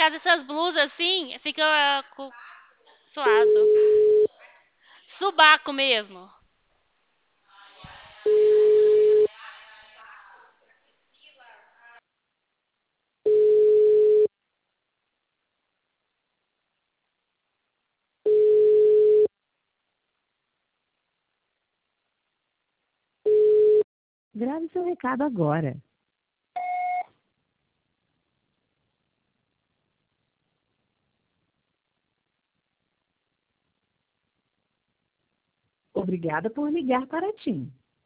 causa dessas blusas assim, fica suado. Subaco mesmo. Grave seu recado agora. Obrigada por ligar para a TIM.